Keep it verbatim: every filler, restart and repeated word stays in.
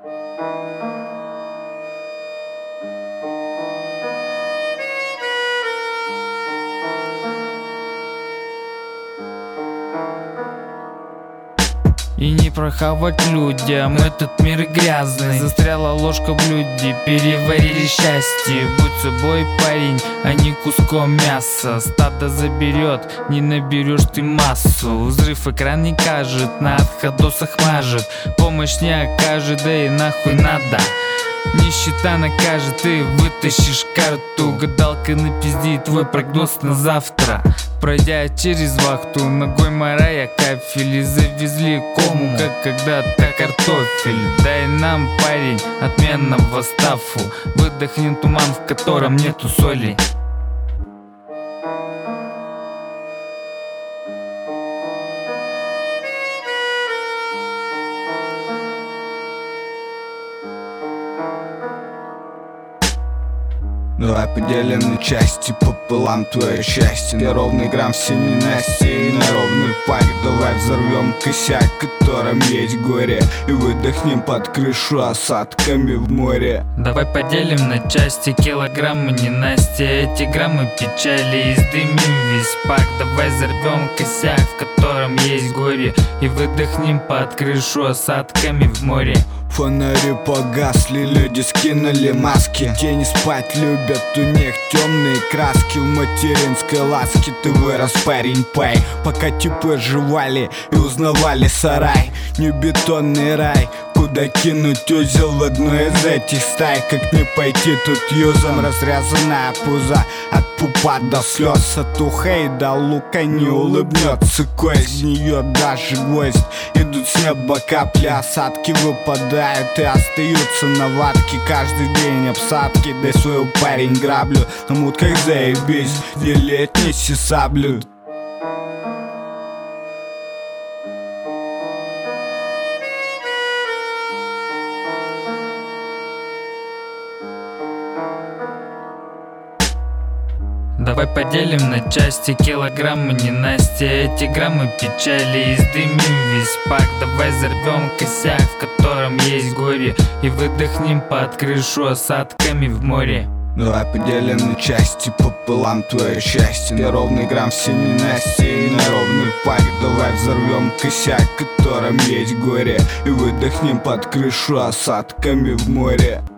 И не прохавать людям, этот мир грязный. Застряла ложка в блюде, переварили счастье. Будь собой, парень, а не куском мяса. Стадо заберет, не наберешь ты массу. Взрыв экран не кажет, на отходосах мажет. Помощь не окажет, да и нахуй надо. Нищета накажет, ты вытащишь карту. Гадалка напиздит твой прогноз на завтра. Пройдя через вахту, ногой марая кафель. И завезли кому, как когда-то картофель. Дай нам, парень, отменного стафу. Выдохнем туман, в котором нету соли. Давай поделим на части пополам твое счастье. На ровный грамм все ненастья и на ровный пак. Давай взорвем косяк, в котором есть горе, и выдохнем под крышу осадками в море. Давай поделим на части килограммы ненастья. Эти граммы печали издымим весь пак. Давай взорвем косяк, в котором есть горе, и выдохнем под крышу осадками в море. Фонари погасли, люди скинули маски. Тени спать любят, у них темные краски. В материнской ласке ты вырос, парень, пай. Пока типы жевали и узнавали сарай. Не бетонный рай, куда кинуть узел в одной из этих стай. Как не пойти тут юзом, разрезанная пуза. От пупа до слез, от ухей до лука не улыбнется кость. В нее даже гвоздь, идут с неба капли, осадки выпадают и остаются на ватке. Каждый день обсадки, дай свою, парень, граблю. На мутках заебись, деле отнеси саблю. Давай поделим на части килограммы ненастья. Эти граммы печали издымим весь пак. Давай взорвем косяк, в котором есть горе, и выдохнем под крышу осадками в море. Давай поделим на части пополам твое счастье. На ровный грамм все ненастья и на ровный пак. Давай взорвем косяк, в котором есть горе, и выдохнем под крышу осадками в море.